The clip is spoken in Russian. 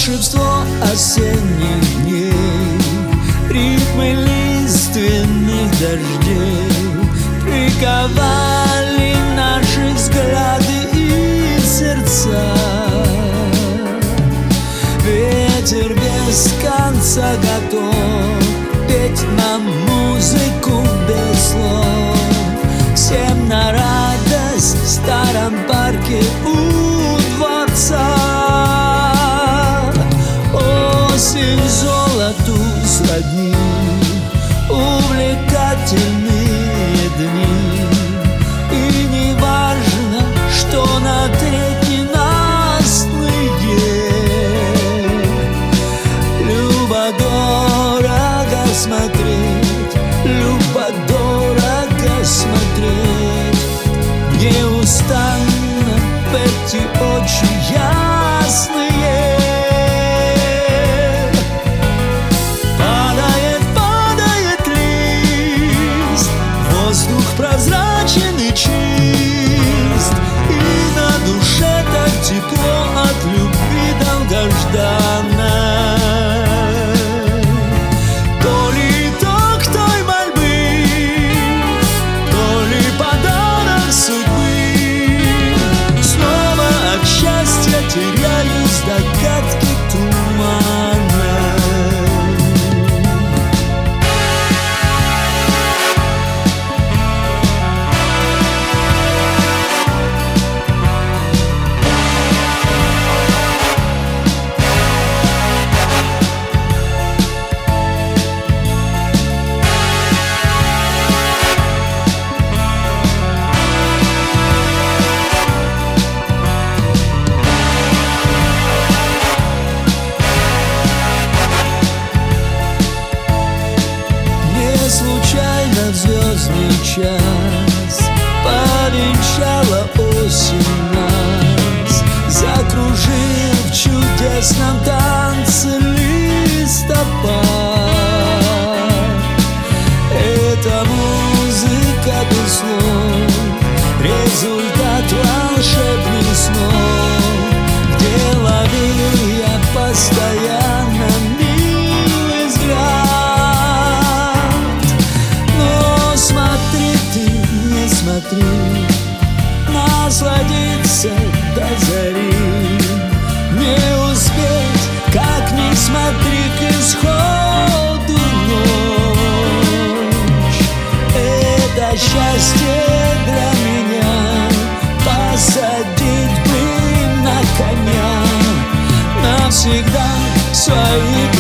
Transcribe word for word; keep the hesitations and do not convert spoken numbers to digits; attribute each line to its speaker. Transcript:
Speaker 1: волшебство осенних дней, ритмы лиственных дождей приковали наши взгляды и сердца. Ветер без конца готов петь нам музыку без слов. Всем на радость в старом парке у дворца. Осень золоту сродни, увлекательные дни. И не важно, что на трехненастный день. Любо-дорого смотреть, любо-дорого смотреть. Неустанно в эти очи ясные. Падает, падает лист, воздух прозрачен и чист, и на душе так тепло от любви долгожданной. То ли итог той мольбы, то ли подарок судьбы. Снова от счастья теряюсь в догадке туманной. Случайно в звездный час повенчала осень нас, закружив в чудесном танце листопад. Эта музыка без слов, результат волшебных снов, где ловил я постоянно милый взгляд. Смотри, насладиться до зари, не успеть, как ни смотри, к исходу ночь. Это счастье для меня, посадить бы на коня навсегда свои